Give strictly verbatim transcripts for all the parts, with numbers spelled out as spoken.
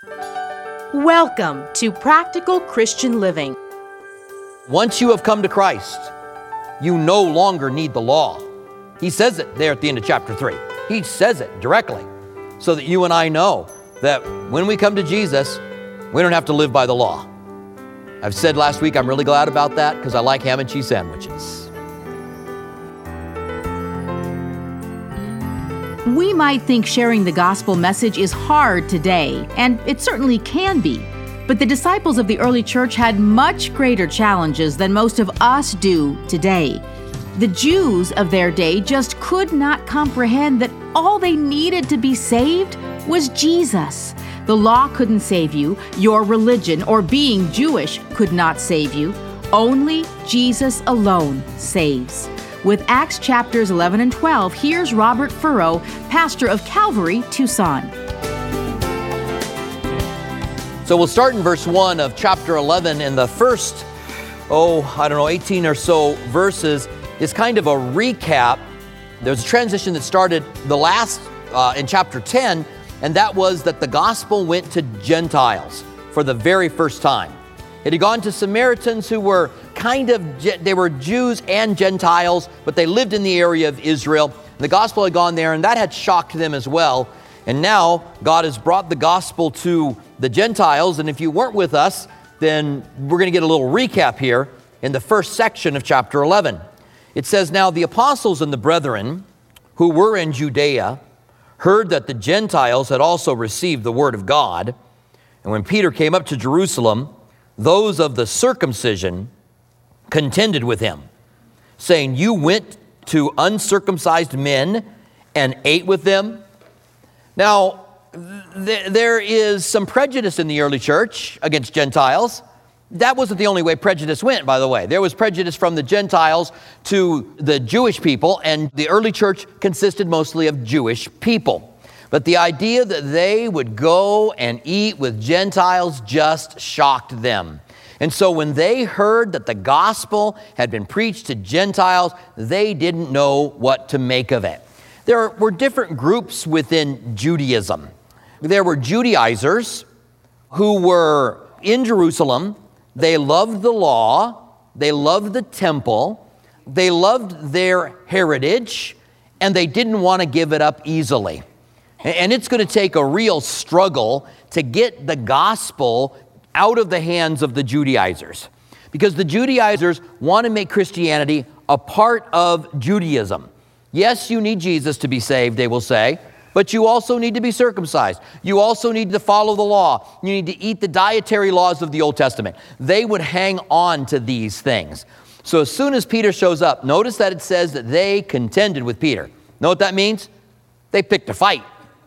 Welcome to Practical Christian Living. Once you have come to Christ, you no longer need the law. He says it there at the end of chapter three. He says it directly so that you and I know that when we come to Jesus, we don't have to live by the law. I've said last week I'm really glad about that because I like ham and cheese sandwiches. We might think sharing the gospel message is hard today, and it certainly can be. But the disciples of the early church had much greater challenges than most of us do today. The Jews of their day just could not comprehend that all they needed to be saved was Jesus. The law couldn't save you. Your religion or being Jewish could not save you. Only Jesus alone saves. With Acts chapters eleven and twelve, here's Robert Furrow, pastor of Calvary, Tucson. So we'll start in verse one of chapter eleven, and the first, oh, I don't know, eighteen or so verses is kind of a recap. There's a transition that started the last uh, in chapter ten, and that was that the gospel went to Gentiles for the very first time. It had gone to Samaritans who were kind of, they were Jews and Gentiles, but they lived in the area of Israel. The gospel had gone there, and that had shocked them as well. And now God has brought the gospel to the Gentiles, and if you weren't with us, then we're going to get a little recap here in the first section of chapter eleven. It says, "Now the apostles and the brethren who were in Judea heard that the Gentiles had also received the word of God. And when Peter came up to Jerusalem, those of the circumcision contended with him, saying, 'You went to uncircumcised men and ate with them.'" Now, th- there is some prejudice in the early church against Gentiles. That wasn't the only way prejudice went, by the way. There was prejudice from the Gentiles to the Jewish people, and the early church consisted mostly of Jewish people. But the idea that they would go and eat with Gentiles just shocked them. And so when they heard that the gospel had been preached to Gentiles, they didn't know what to make of it. There were different groups within Judaism. There were Judaizers who were in Jerusalem. They loved the law. They loved the temple. They loved their heritage, and they didn't want to give it up easily. And it's going to take a real struggle to get the gospel out of the hands of the Judaizers, because the Judaizers want to make Christianity a part of Judaism. Yes, you need Jesus to be saved, they will say, but you also need to be circumcised. You also need to follow the law. You need to eat the dietary laws of the Old Testament. They would hang on to these things. So as soon as Peter shows up, notice that it says that they contended with Peter. Know what that means? They picked a fight.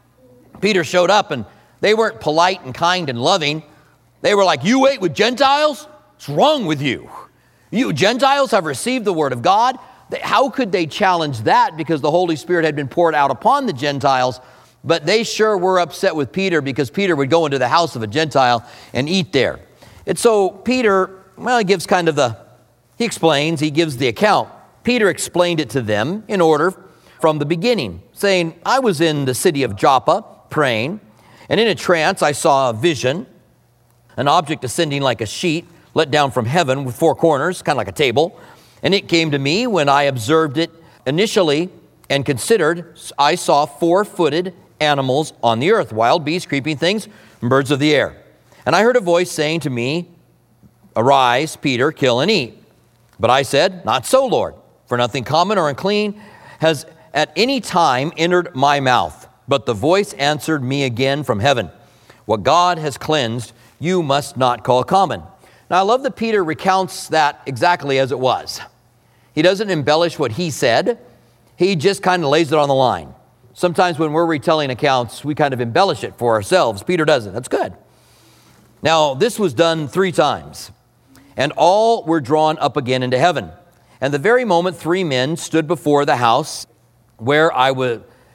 Peter showed up, and they weren't polite and kind and loving. They were like, "You ate with Gentiles? What's wrong with you? You Gentiles have received the word of God." How could they challenge that? Because the Holy Spirit had been poured out upon the Gentiles, but they sure were upset with Peter because Peter would go into the house of a Gentile and eat there. And so Peter, well, he gives kind of the, he explains, he gives the account. Peter explained it to them in order from the beginning, saying, "I was in the city of Joppa praying, and in a trance I saw a vision, an object ascending like a sheet, let down from heaven with four corners, kind of like a table. And it came to me when I observed it initially and considered, I saw four-footed animals on the earth, wild beasts, creeping things, and birds of the air. And I heard a voice saying to me, 'Arise, Peter, kill and eat.' But I said, 'Not so, Lord, for nothing common or unclean has at any time entered my mouth.' But the voice answered me again from heaven, 'What God has cleansed, you must not call common.'" Now, I love that Peter recounts that exactly as it was. He doesn't embellish what he said. He just kind of lays it on the line. Sometimes when we're retelling accounts, we kind of embellish it for ourselves. Peter doesn't. That's good. Now, this was done three times, and all were drawn up again into heaven. And the very moment three men stood before the house where I was,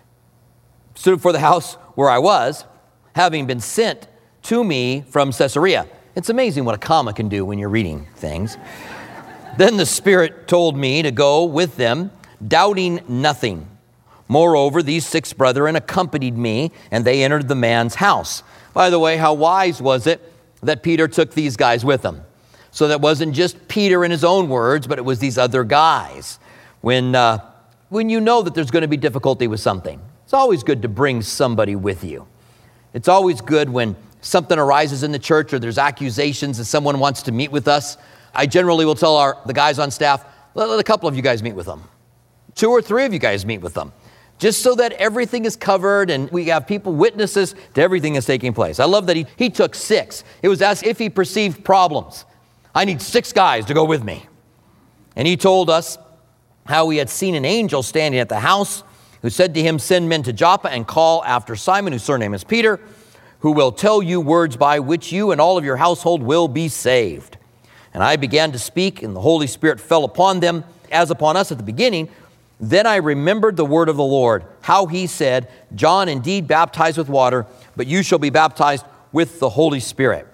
stood before the house where I was, having been sent to me from Caesarea. It's amazing what a comma can do when you're reading things. Then the Spirit told me to go with them, doubting nothing. Moreover, these six brethren accompanied me, and they entered the man's house. By the way, how wise was it that Peter took these guys with him? So that wasn't just Peter in his own words, but it was these other guys. When, uh, when you know that there's going to be difficulty with something, it's always good to bring somebody with you. It's always good when something arises in the church or there's accusations and someone wants to meet with us. I generally will tell our the guys on staff, let, let a couple of you guys meet with them. Two or three of you guys meet with them. Just so that everything is covered and we have people, witnesses to everything that's taking place. I love that he, he took six. It was as if he perceived problems. I need six guys to go with me. And he told us how he had seen an angel standing at the house who said to him, send men to Joppa and call after Simon, whose surname is Peter, who will tell you words by which you and all of your household will be saved. And I began to speak, and the Holy Spirit fell upon them, as upon us at the beginning. Then I remembered the word of the Lord, how he said, John indeed baptized with water, but you shall be baptized with the Holy Spirit.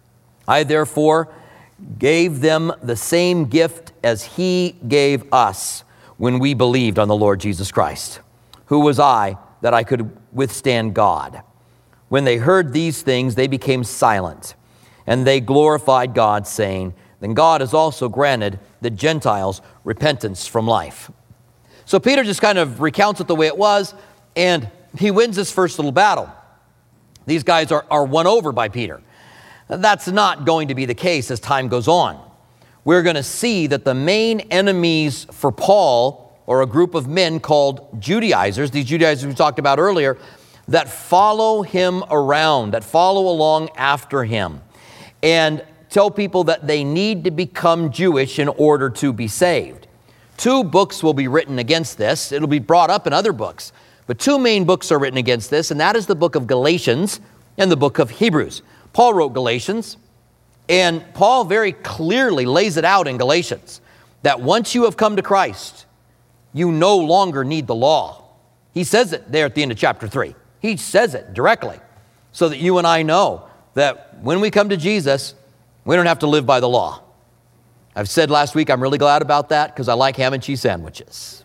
I therefore gave them the same gift as he gave us when we believed on the Lord Jesus Christ. Who was I that I could withstand God? When they heard these things, they became silent, and they glorified God, saying, then God has also granted the Gentiles repentance from life. So Peter just kind of recounts it the way it was, and he wins this first little battle. These guys are, are won over by Peter. That's not going to be the case as time goes on. We're going to see that the main enemies for Paul are a group of men called Judaizers, these Judaizers we talked about earlier, that follow him around, that follow along after him, and tell people that they need to become Jewish in order to be saved. Two books will be written against this. It'll be brought up in other books. But two main books are written against this, and that is the book of Galatians and the book of Hebrews. Paul wrote Galatians, and Paul very clearly lays it out in Galatians that once you have come to Christ, you no longer need the law. He says it there at the end of chapter three. He says it directly so that you and I know that when we come to Jesus, we don't have to live by the law. I've said last week, I'm really glad about that because I like ham and cheese sandwiches.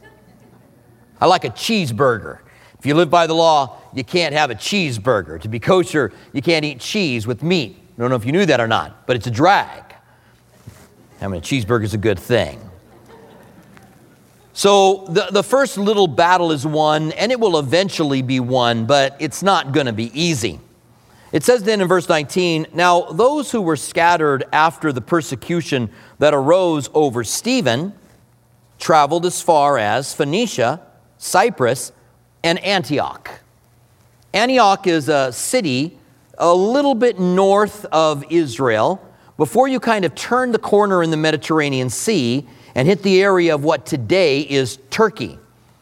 I like a cheeseburger. If you live by the law, you can't have a cheeseburger. To be kosher, you can't eat cheese with meat. I don't know if you knew that or not, but it's a drag. Having a cheeseburger is a good thing. So the, the first little battle is won, and it will eventually be won, but it's not going to be easy. It says then in verse nineteen, now those who were scattered after the persecution that arose over Stephen traveled as far as Phoenicia, Cyprus, and Antioch. Antioch is a city a little bit north of Israel before you kind of turn the corner in the Mediterranean Sea and hit the area of what today is Turkey.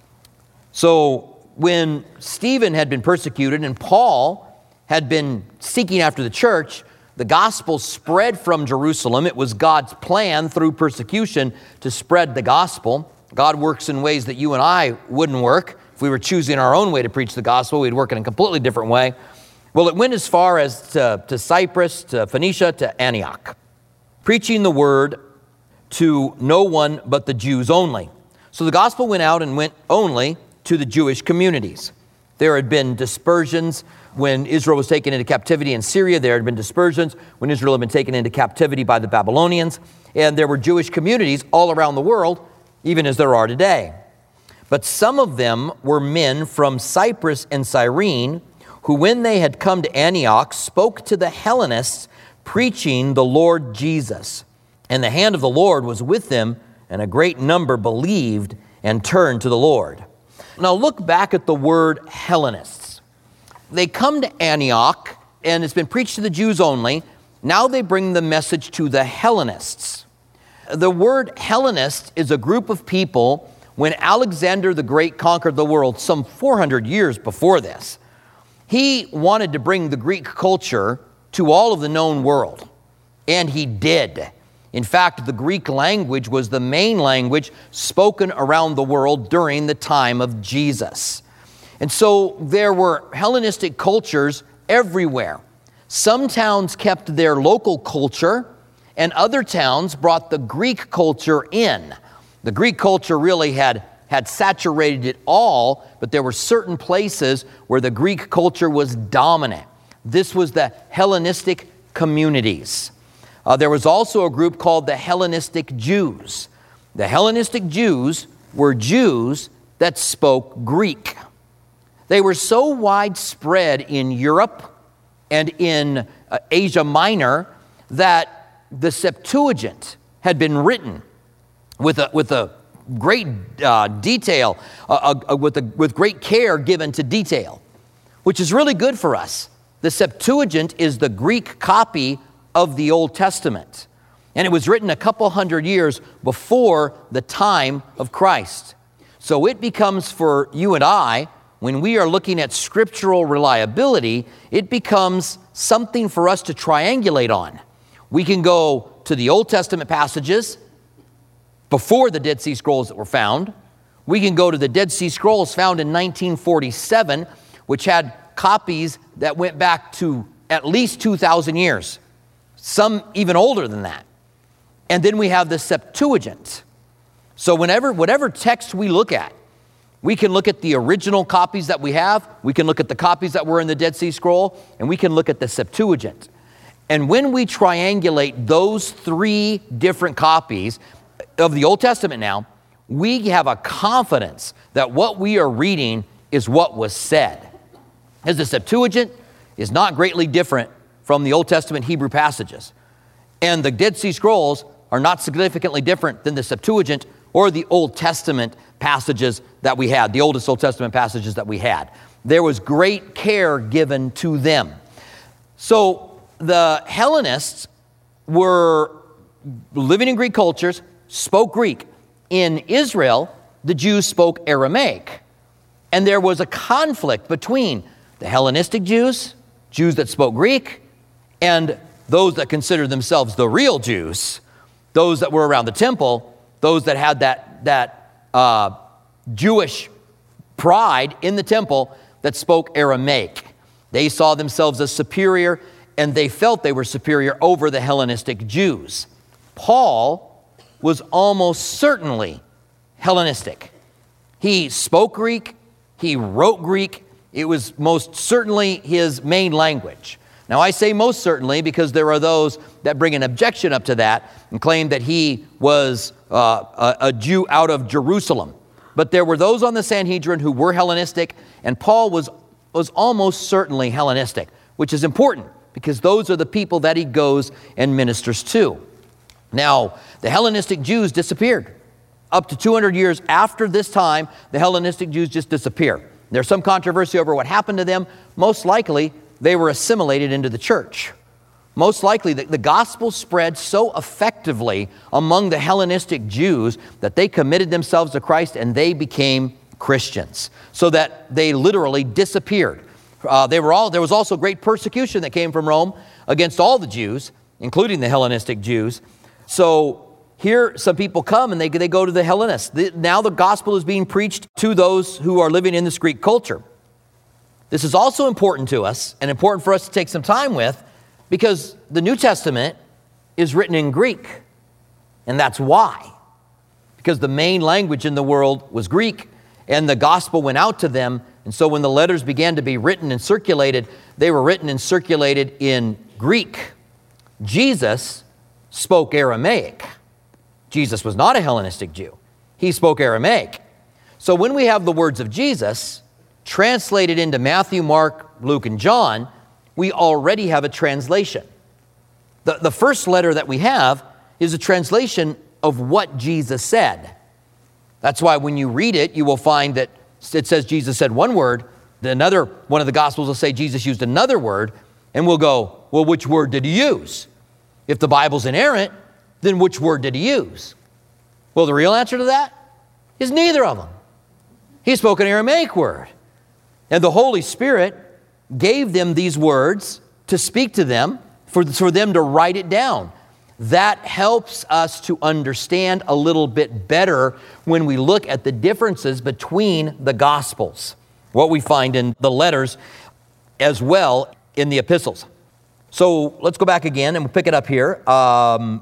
So when Stephen had been persecuted and Paul had been seeking after the church, the gospel spread from Jerusalem. It was God's plan through persecution to spread the gospel. God works in ways that you and I wouldn't work. If we were choosing our own way to preach the gospel, we'd work in a completely different way. Well, it went as far as to, to Cyprus, to Phoenicia, to Antioch, preaching the word to no one but the Jews only. So the gospel went out and went only to the Jewish communities. There had been dispersions when Israel was taken into captivity in Syria. There had been dispersions when Israel had been taken into captivity by the Babylonians. And there were Jewish communities all around the world, even as there are today. But some of them were men from Cyprus and Cyrene, who when they had come to Antioch, spoke to the Hellenists, preaching the Lord Jesus. And the hand of the Lord was with them, and a great number believed and turned to the Lord. Now look back at the word Hellenists. They come to Antioch, and it's been preached to the Jews only. Now they bring the message to the Hellenists. The word Hellenist is a group of people when Alexander the Great conquered the world some four hundred years before this. He wanted to bring the Greek culture to all of the known world, and he did. In fact, the Greek language was the main language spoken around the world during the time of Jesus. And so there were Hellenistic cultures everywhere. Some towns kept their local culture, and other towns brought the Greek culture in. The Greek culture really had, had saturated it all, but there were certain places where the Greek culture was dominant. This was the Hellenistic communities. Uh, there was also a group called the Hellenistic Jews. The Hellenistic Jews were Jews that spoke Greek. They were so widespread in Europe and in uh, Asia Minor that the Septuagint had been written with a, with a great uh, detail, uh, uh, with, a, with great care given to detail, which is really good for us. The Septuagint is the Greek copy of the Old Testament, and it was written a couple hundred years before the time of Christ. So it becomes for you and I, when we are looking at scriptural reliability, it becomes something for us to triangulate on. We can go to the Old Testament passages before the Dead Sea Scrolls that were found. We can go to the Dead Sea Scrolls found in nineteen forty-seven, which had copies that went back to at least two thousand years, some even older than that. And then we have the Septuagint. So whenever, whatever text we look at, we can look at the original copies that we have, we can look at the copies that were in the Dead Sea Scroll, and we can look at the Septuagint. And when we triangulate those three different copies of the Old Testament now, we have a confidence that what we are reading is what was said. As the Septuagint is not greatly different from the Old Testament Hebrew passages. And the Dead Sea Scrolls are not significantly different than the Septuagint or the Old Testament passages that we had, the oldest Old Testament passages that we had. There was great care given to them. So the Hellenists were living in Greek cultures, spoke Greek. In Israel, the Jews spoke Aramaic. And there was a conflict between the Hellenistic Jews, Jews that spoke Greek, and those that considered themselves the real Jews, those that were around the temple, those that had that, that uh, Jewish pride in the temple that spoke Aramaic. They saw themselves as superior, and they felt they were superior over the Hellenistic Jews. Paul was almost certainly Hellenistic. He spoke Greek, he wrote Greek. It was most certainly his main language. Now, I say most certainly because there are those that bring an objection up to that and claim that he was uh, a, a Jew out of Jerusalem. But there were those on the Sanhedrin who were Hellenistic, and Paul was, was almost certainly Hellenistic, which is important because those are the people that he goes and ministers to. Now, the Hellenistic Jews disappeared. Up to two hundred years after this time, the Hellenistic Jews just disappear. There's some controversy over what happened to them. Most likely, they were assimilated into the church. Most likely, the, the gospel spread so effectively among the Hellenistic Jews that they committed themselves to Christ and they became Christians, so that they literally disappeared. Uh, they were all. There was also great persecution that came from Rome against all the Jews, including the Hellenistic Jews. So here, some people come and they, they go to the Hellenists. The, now the gospel is being preached to those who are living in this Greek culture. This is also important to us and important for us to take some time with because the New Testament is written in Greek. And that's why. Because the main language in the world was Greek and the gospel went out to them. And so when the letters began to be written and circulated, they were written and circulated in Greek. Jesus spoke Aramaic. Jesus was not a Hellenistic Jew. He spoke Aramaic. So when we have the words of Jesus translated into Matthew, Mark, Luke, and John, we already have a translation. The, the first letter that we have is a translation of what Jesus said. That's why when you read it, you will find that it says Jesus said one word, another one of the Gospels will say Jesus used another word, and we'll go, well, which word did he use? If the Bible's inerrant, then which word did he use? Well, the real answer to that is neither of them. He spoke an Aramaic word. And the Holy Spirit gave them these words to speak to them, for, for them to write it down. That helps us to understand a little bit better when we look at the differences between the Gospels, what we find in the letters as well in the epistles. So let's go back again and we'll pick it up here. Um,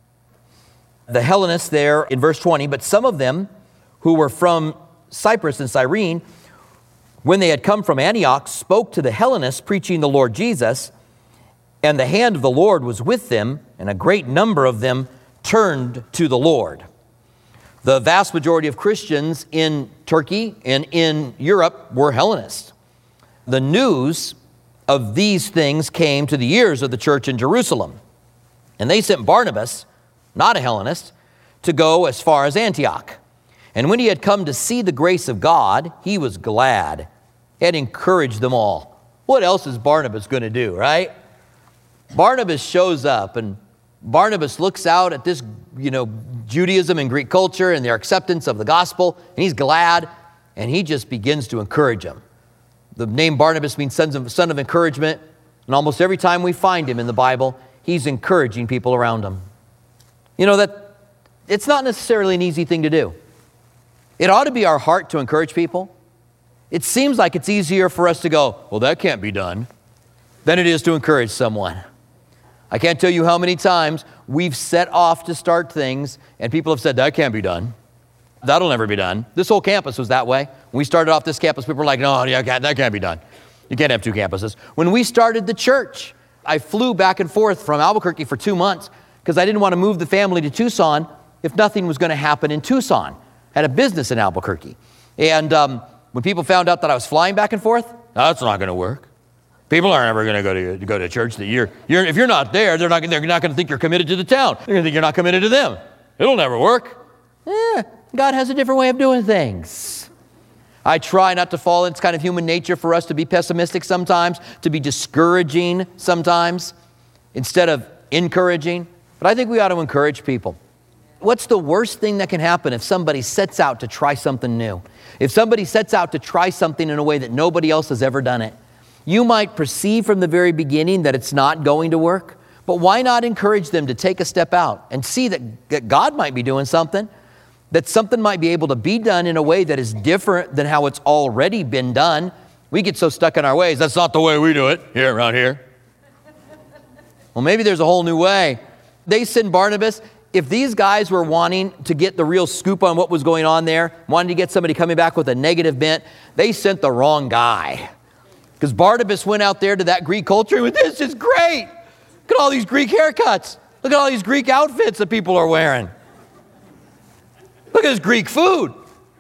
the Hellenists there in verse twenty, but some of them who were from Cyprus and Cyrene, when they had come from Antioch, spoke to the Hellenists, preaching the Lord Jesus, and the hand of the Lord was with them, and a great number of them turned to the Lord. The vast majority of Christians in Turkey and in Europe were Hellenists. The news of these things came to the ears of the church in Jerusalem, and they sent Barnabas, not a Hellenist, to go as far as Antioch. And when he had come to see the grace of God, he was glad and encouraged them all. What else is Barnabas going to do, right? Barnabas shows up, and Barnabas looks out at this, you know, Judaism and Greek culture and their acceptance of the gospel, and he's glad, and he just begins to encourage them. The name Barnabas means son of, son of encouragement, and almost every time we find him in the Bible, he's encouraging people around him. You know, that it's not necessarily an easy thing to do. It ought to be our heart to encourage people. It seems like it's easier for us to go, well, that can't be done, than it is to encourage someone. I can't tell you how many times we've set off to start things and people have said, that can't be done. That'll never be done. This whole campus was that way. When we started off this campus, people were like, no, yeah, that can't be done. You can't have two campuses. When we started the church, I flew back and forth from Albuquerque for two months because I didn't want to move the family to Tucson if nothing was going to happen in Tucson. I had a business in Albuquerque. And um, when people found out that I was flying back and forth, that's not going to work. People aren't ever going to go to go to church that you're, you're if you're not there, they're not they're not going to think you're committed to the town. They're going to think you're not committed to them. It'll never work. Eh, God has a different way of doing things. I try not to fall. It's kind of human nature for us to be pessimistic sometimes, to be discouraging sometimes, instead of encouraging. But I think we ought to encourage people. What's the worst thing that can happen if somebody sets out to try something new? If somebody sets out to try something in a way that nobody else has ever done it, you might perceive from the very beginning that it's not going to work, but why not encourage them to take a step out and see that, that God might be doing something, that something might be able to be done in a way that is different than how it's already been done. We get so stuck in our ways. That's not the way we do it here around here. Well, maybe there's a whole new way. They send Barnabas. If these guys were wanting to get the real scoop on what was going on there, wanting to get somebody coming back with a negative bent, they sent the wrong guy. Because Barnabas went out there to that Greek culture and went, this is great. Look at all these Greek haircuts. Look at all these Greek outfits that people are wearing. Look at this Greek food.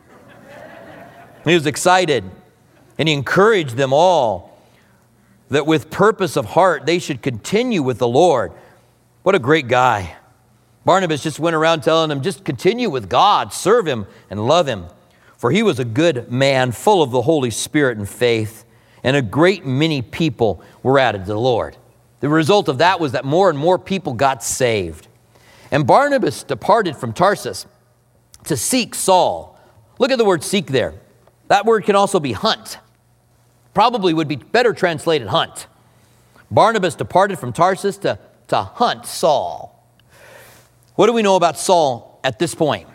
He was excited, and he encouraged them all that with purpose of heart, they should continue with the Lord. What a great guy. Barnabas just went around telling them, just continue with God, serve him, and love him. For he was a good man, full of the Holy Spirit and faith. And a great many people were added to the Lord. The result of that was that more and more people got saved. And Barnabas departed from Tarsus to seek Saul. Look at the word seek there. That word can also be hunt. Probably would be better translated hunt. Barnabas departed from Tarsus to, to hunt Saul. What do we know about Saul at this point?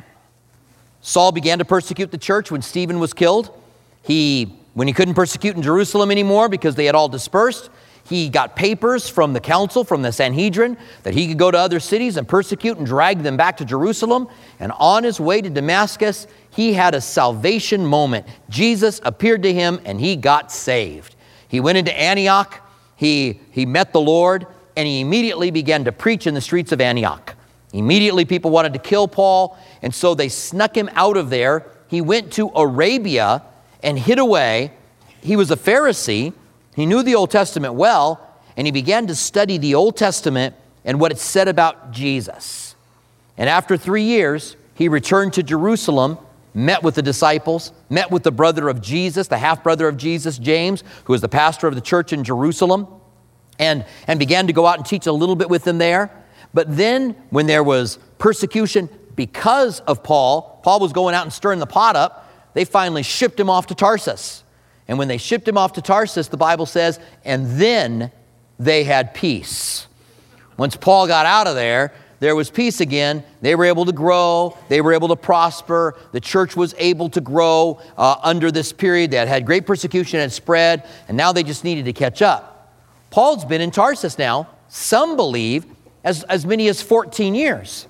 Saul began to persecute the church when Stephen was killed. He When he couldn't persecute in Jerusalem anymore because they had all dispersed, he got papers from the council, from the Sanhedrin, that he could go to other cities and persecute and drag them back to Jerusalem. And on his way to Damascus, he had a salvation moment. Jesus appeared to him and he got saved. He went into Antioch, he, he met the Lord, and he immediately began to preach in the streets of Antioch. Immediately people wanted to kill Paul, and so they snuck him out of there. He went to Arabia and hid away. He was a Pharisee. He knew the Old Testament well, and he began to study the Old Testament and what it said about Jesus. And after three years, he returned to Jerusalem, met with the disciples, met with the brother of Jesus, the half-brother of Jesus, James, who was the pastor of the church in Jerusalem, and, and began to go out and teach a little bit with them there. But then when there was persecution because of Paul, Paul was going out and stirring the pot up, they finally shipped him off to Tarsus. And when they shipped him off to Tarsus, the Bible says, and then they had peace. Once Paul got out of there, there was peace again. They were able to grow. They were able to prosper. The church was able to grow uh, under this period. They had had great persecution and spread, and now they just needed to catch up. Paul's been in Tarsus now, some believe, as, as many as fourteen years.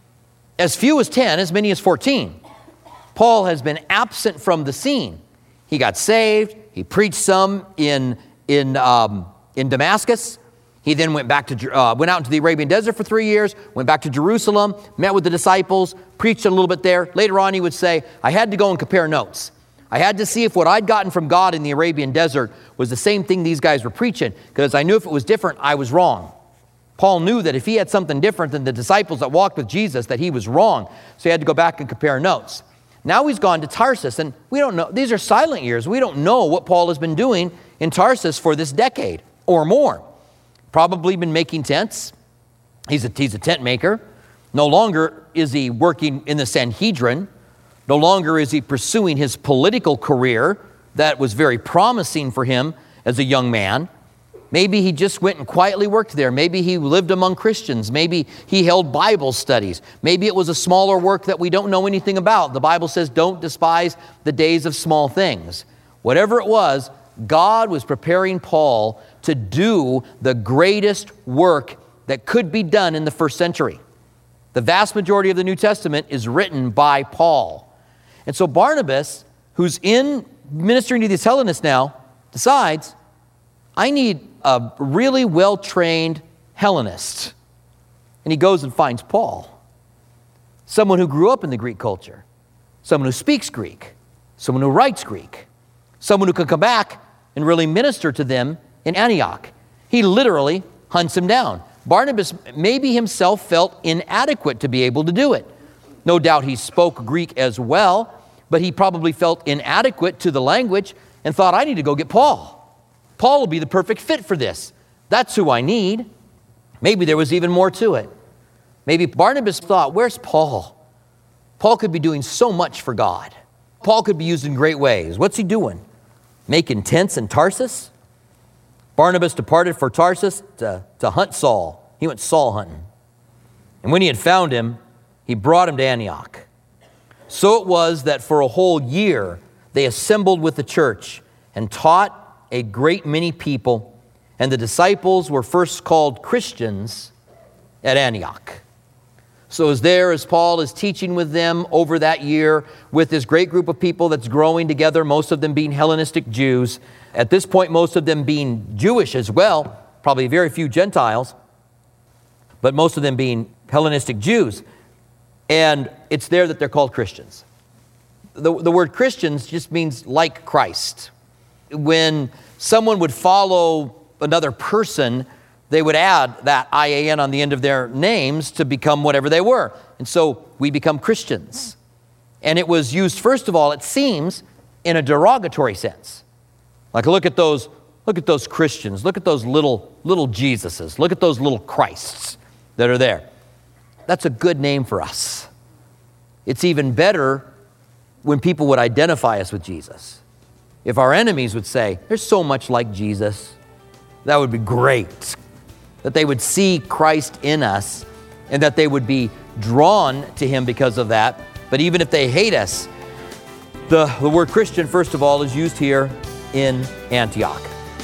As few as ten, as many as fourteen. Paul has been absent from the scene. He got saved, He preached some in, in, um, in Damascus. He then went back to uh, went out into the Arabian desert for three years, went back to Jerusalem, met with the disciples, preached a little bit there. Later on, he would say, I had to go and compare notes. I had to see if what I'd gotten from God in the Arabian desert was the same thing these guys were preaching, because I knew if it was different, I was wrong. Paul knew that if he had something different than the disciples that walked with Jesus, that he was wrong. So he had to go back and compare notes. Now he's gone to Tarsus, and we don't know. These are silent years. We don't know what Paul has been doing in Tarsus for this decade or more. Probably been making tents. He's a, he's a tent maker. No longer is he working in the Sanhedrin. No longer is he pursuing his political career that was very promising for him as a young man. Maybe he just went and quietly worked there. Maybe he lived among Christians. Maybe he held Bible studies. Maybe it was a smaller work that we don't know anything about. The Bible says, don't despise the days of small things. Whatever it was, God was preparing Paul to do the greatest work that could be done in the first century. The vast majority of the New Testament is written by Paul. And so Barnabas, who's in ministering to these Hellenists now, decides, I need a really well-trained Hellenist. And he goes and finds Paul, someone who grew up in the Greek culture, someone who speaks Greek, someone who writes Greek, someone who can come back and really minister to them in Antioch. He literally hunts him down. Barnabas maybe himself felt inadequate to be able to do it. No doubt he spoke Greek as well, but he probably felt inadequate to the language and thought, I need to go get Paul. Paul will be the perfect fit for this. That's who I need. Maybe there was even more to it. Maybe Barnabas thought, where's Paul? Paul could be doing so much for God. Paul could be used in great ways. What's he doing? Making tents in Tarsus? Barnabas departed for Tarsus to, to hunt Saul. He went Saul hunting. And when he had found him, he brought him to Antioch. So it was that for a whole year they assembled with the church and taught a great many people, and the disciples were first called Christians at Antioch. So as there as Paul is teaching with them over that year with this great group of people that's growing together, most of them being Hellenistic Jews, at this point most of them being Jewish as well, probably very few Gentiles, but most of them being Hellenistic Jews. And it's there that they're called Christians. The, the word Christians just means like Christ. When someone would follow another person, they would add that I A N on the end of their names to become whatever they were. And so we become Christians. And it was used, first of all, it seems, in a derogatory sense. Like look at those, look at those Christians, look at those little, little Jesuses, look at those little Christs that are there. That's a good name for us. It's even better when people would identify us with Jesus. If our enemies would say, there's so much like Jesus, that would be great. That they would see Christ in us and that they would be drawn to him because of that. But even if they hate us, the, the word Christian, first of all, is used here in Antioch.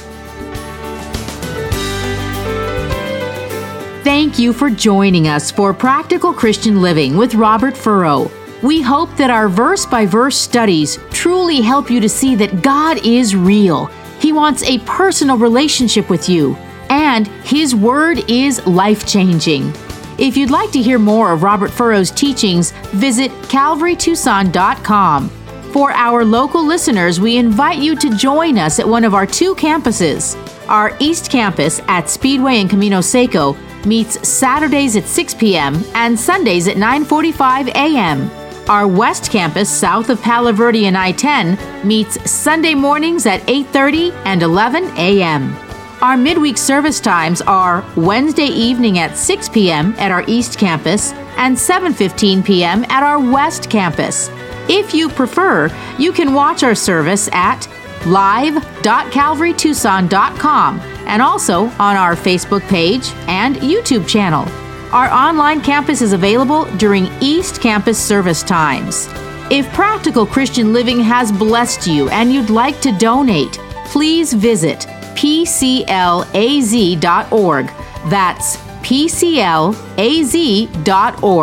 Thank you for joining us for Practical Christian Living with Robert Furrow. We hope that our verse-by-verse studies truly help you to see that God is real. He wants a personal relationship with you, and His Word is life-changing. If you'd like to hear more of Robert Furrow's teachings, visit calvary tucson dot com. For our local listeners, we invite you to join us at one of our two campuses. Our East Campus at Speedway and Camino Seco meets Saturdays at six p.m. and Sundays at nine forty-five a.m. Our West Campus, south of Palo Verde and I ten, meets Sunday mornings at eight thirty and eleven a.m. Our midweek service times are Wednesday evening at six p.m. at our East Campus and seven fifteen p.m. at our West Campus. If you prefer, you can watch our service at live dot calvary tucson dot com and also on our Facebook page and YouTube channel. Our online campus is available during East Campus service times. If Practical Christian Living has blessed you and you'd like to donate, please visit p c l a z dot org. That's p c l a z dot org.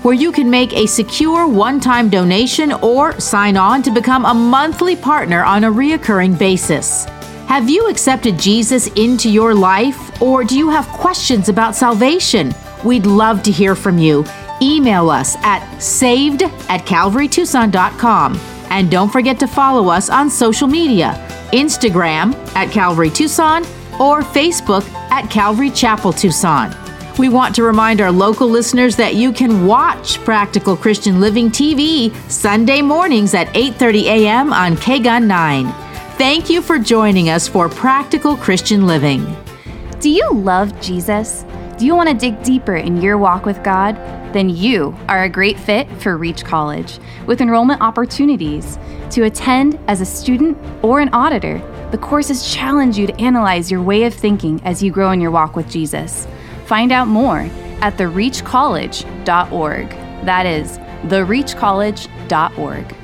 where you can make a secure one-time donation or sign on to become a monthly partner on a reoccurring basis. Have you accepted Jesus into your life, or do you have questions about salvation? We'd love to hear from you. Email us at saved at calvary tucson dot com. And don't forget to follow us on social media, Instagram at Calvary Tucson or Facebook at Calvary Chapel Tucson. We want to remind our local listeners that you can watch Practical Christian Living T V Sunday mornings at eight thirty a.m. on K G U N nine. Thank you for joining us for Practical Christian Living. Do you love Jesus? Do you want to dig deeper in your walk with God? Then you are a great fit for Reach College, with enrollment opportunities. To attend as a student or an auditor, the courses challenge you to analyze your way of thinking as you grow in your walk with Jesus. Find out more at the reach college dot org. That is the reach college dot org.